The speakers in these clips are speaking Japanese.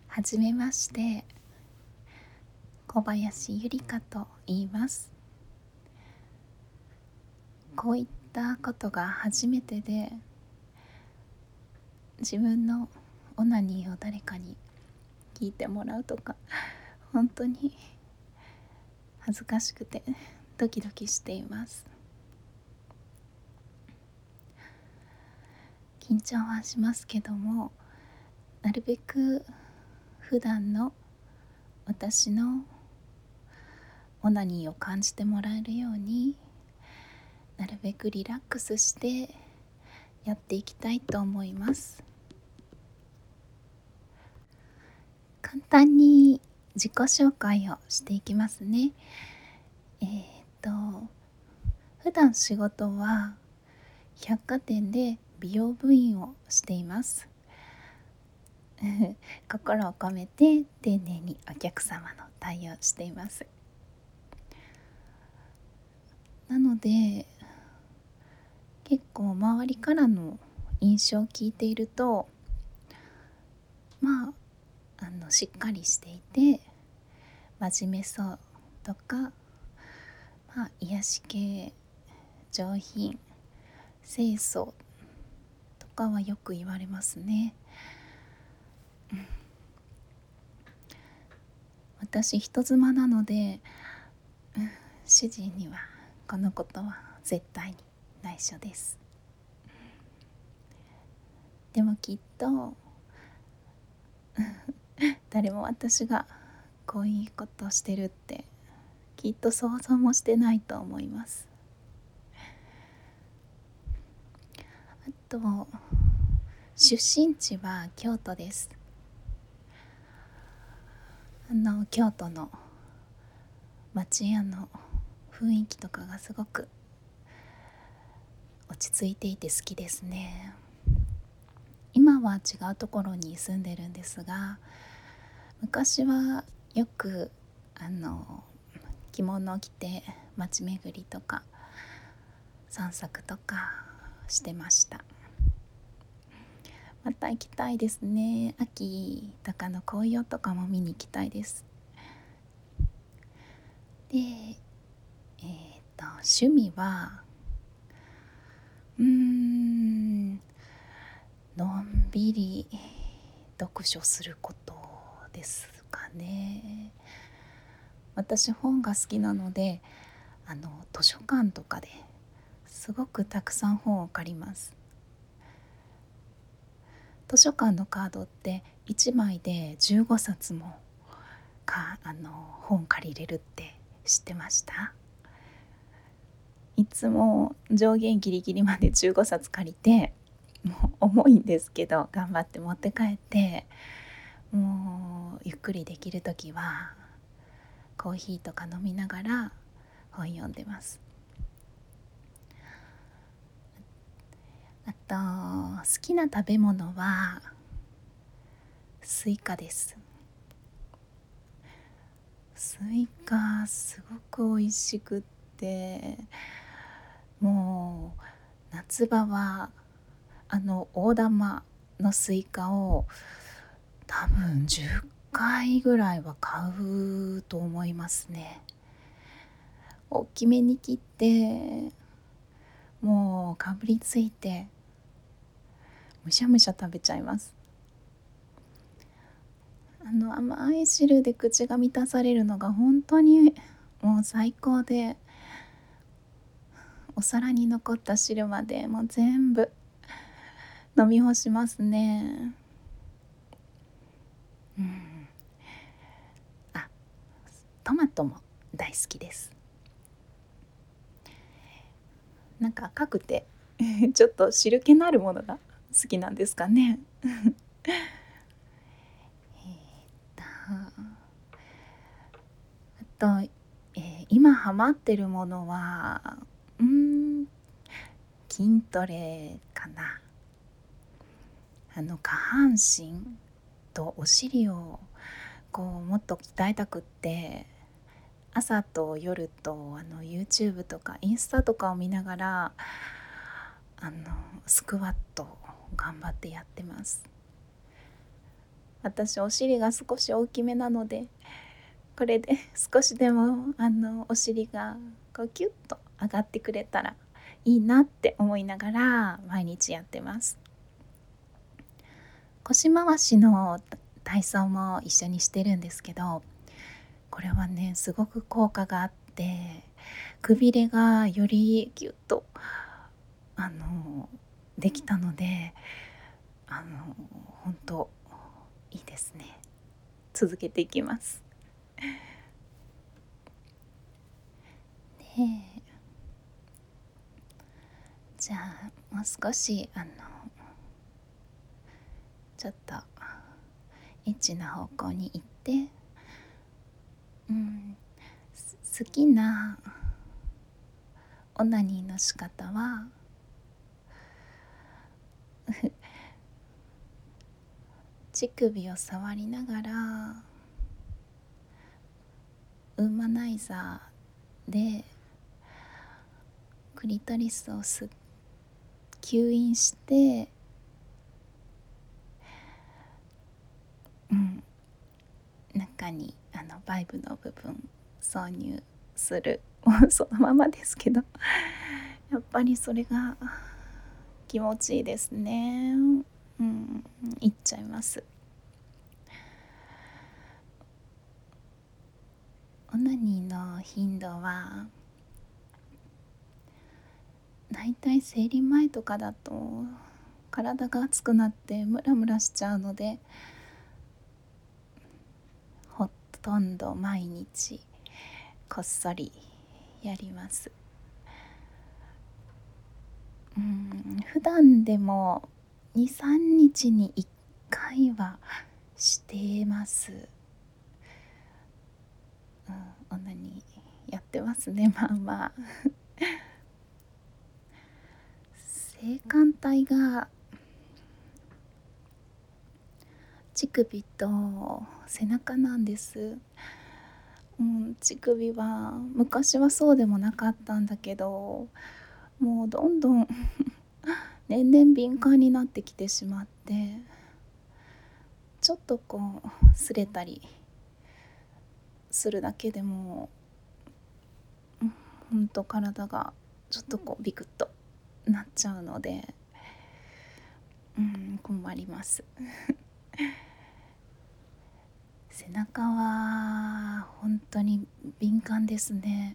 はじめまして、小林ゆりかと言います。こういったことが初めてで、自分のオナニーを誰かに聞いてもらうとか、本当に恥ずかしくてドキドキしています。緊張はしますけども、なるべく普段の私のオナニーを感じてもらえるように、なるべくリラックスしてやっていきたいと思います。簡単に自己紹介をしていきますね。えー、と普段仕事は百貨店で美容部員をしています。心を込めて丁寧にお客様の対応しています。なので結構周りからの印象を聞いていると、しっかりしていて真面目そうとか、癒し系、上品、清楚とかはよく言われますね。私人妻なので、主人にはこのことは絶対に内緒です。でもきっと誰も私がこういうことをしてるってきっと想像もしてないと思います。あと出身地は京都です。京都の町屋の雰囲気とかがすごく落ち着いていて好きですね。今は違うところに住んでるんですが、昔はよく着物を着て街巡りとか散策とかしてました。また行きたいですね。秋とかの紅葉とかも見に行きたいです。で、趣味はのんびり読書することですかね。私本が好きなので、図書館とかですごくたくさん本を借ります。図書館のカードって1枚で15冊も本借りれるって知ってました？いつも上限ギリギリまで15冊借りて、もう重いんですけど頑張って持って帰って、もうゆっくりできる時はコーヒーとか飲みながら本読んでます。あと好きな食べ物はスイカです。スイカすごく美味しくって、もう夏場は大玉のスイカを多分10回ぐらいは買うと思いますね。大きめに切ってもうかぶりついてむしゃむしゃ食べちゃいます。甘い汁で口が満たされるのが本当にもう最高で、お皿に残った汁までもう全部飲み干しますね。トマトも大好きです。なんか赤くてちょっと汁気のあるものが好きなんですかね。あと、今ハマってるものは筋トレかな。下半身とお尻をもっと鍛えたくって、朝と夜とYouTube とかインスタとかを見ながらスクワットを頑張ってやってます。 私お尻が少し大きめなので、これで少しでもお尻がこうキュッと上がってくれたらいいなって思いながら毎日やってます。腰回しの体操も一緒にしてるんですけど、これはねすごく効果があって、くびれがよりギュッとできたので、本当いいですね。続けていきます。で、じゃあもう少しちょっとエッチな方向に行って、好きなオナニーの仕方は乳首を触りながらウーマナイザーでクリトリスを吸引して、中にバイブの部分挿入するそのままですけど、やっぱりそれが気持ちいいですね。いっちゃいます。オナニーの頻度はだいたい生理前とかだと体が熱くなってムラムラしちゃうので、ほとんど毎日こっそりやります。普段でも2、3日に1回はしてます。オナニーやってますね。まあまあ性感帯が乳首と背中なんです。乳首は昔はそうでもなかったんだけど、もうどんどん年々敏感になってきてしまって、ちょっとこう擦れたりするだけでもほんと体がちょっとこうビクッとなっちゃうので、困ります背中は本当に敏感ですね。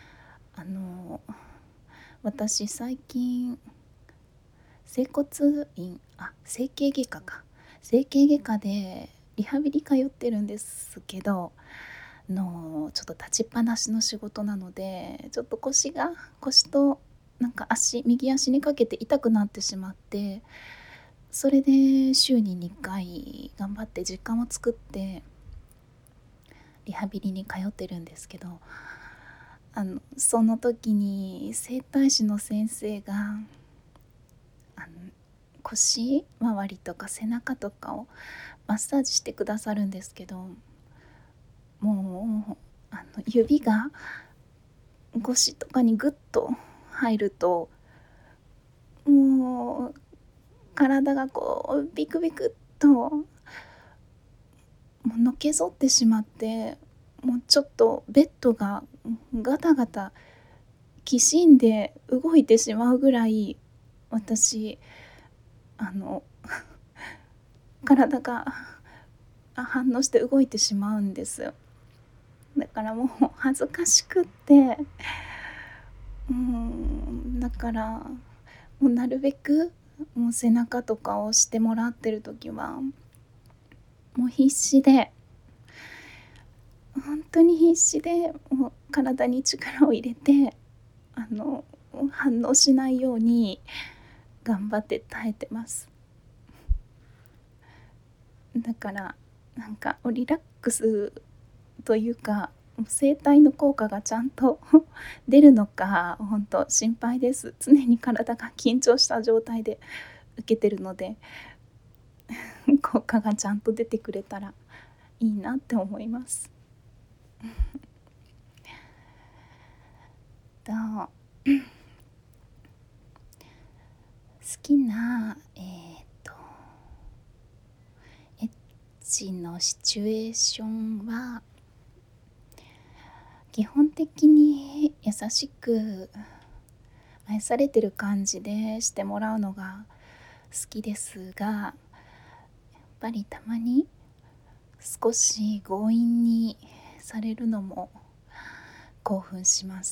私最近整形外科か整形外科でリハビリ通ってるんですけど、ちょっと立ちっぱなしの仕事なので、ちょっと腰となんか右足にかけて痛くなってしまって、それで週に2回頑張って時間を作ってリハビリに通ってるんですけど、その時に整体師の先生が腰周りとか背中とかをマッサージしてくださるんですけど、もう指が腰とかにグッと入ると、もう体がこうビクビクっともうのけぞってしまって、もうちょっとベッドがガタガタきしんで動いてしまうぐらい、私体が反応して動いてしまうんです。だからもう恥ずかしくって、だからもうなるべくもう背中とかを押してもらってる時はもう必死で、本当に必死でもう体に力を入れて反応しないように頑張って耐えてます。だからなんかリラックスというか整体の効果がちゃんと出るのか本当心配です。常に体が緊張した状態で受けてるので効果がちゃんと出てくれたらいいなって思いますと好きなエッ時のシチュエーションは基本的に優しく愛されてる感じでしてもらうのが好きですが、やっぱりたまに少し強引にされるのも興奮します。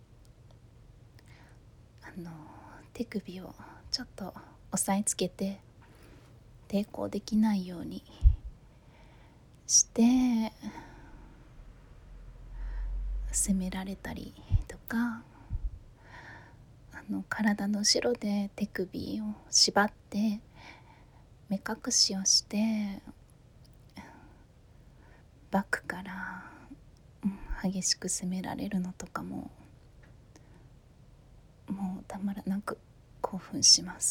手首をちょっと押さえつけて抵抗できないようにして責められたりとか、体の後ろで手首を縛って目隠しをしてバックから、激しく責められるのとかももうたまらなく興奮します。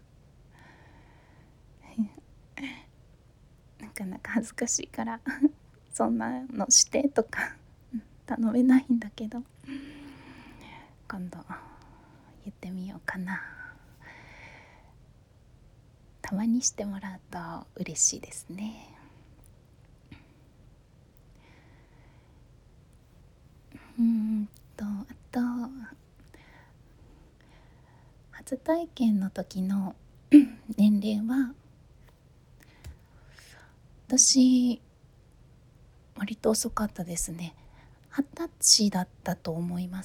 なかなか恥ずかしいからそんなのしてとか頼めないんだけど、今度言ってみようかな。たまにしてもらうと嬉しいですね。あと初体験の時の年齢は、私割と遅かったですね。20歳だったと思います。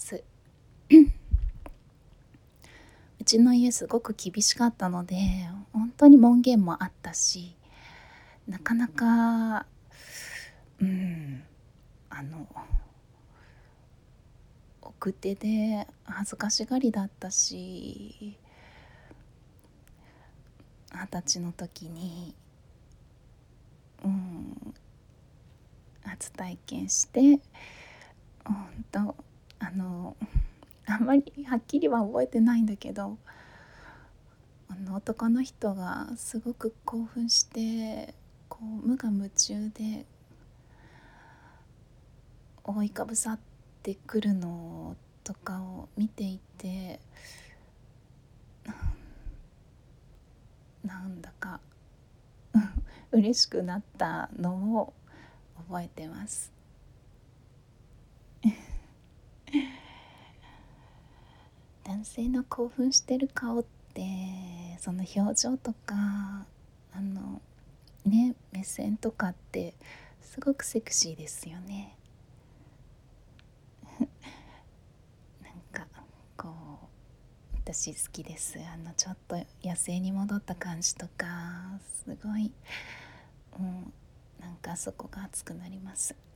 うちの家すごく厳しかったので、本当に門限もあったし、なかなか奥手で恥ずかしがりだったし、20歳の時に初体験して、本当あんまりはっきりは覚えてないんだけど、男の人がすごく興奮して無我夢中で覆いかぶさってくるのとかを見ていて、なんだか嬉しくなったのを覚えてます。男性の興奮してる顔って、その表情とか目線とかってすごくセクシーですよね。なんか私好きです。ちょっと野生に戻った感じとかすごい、なんかそこが熱くなります。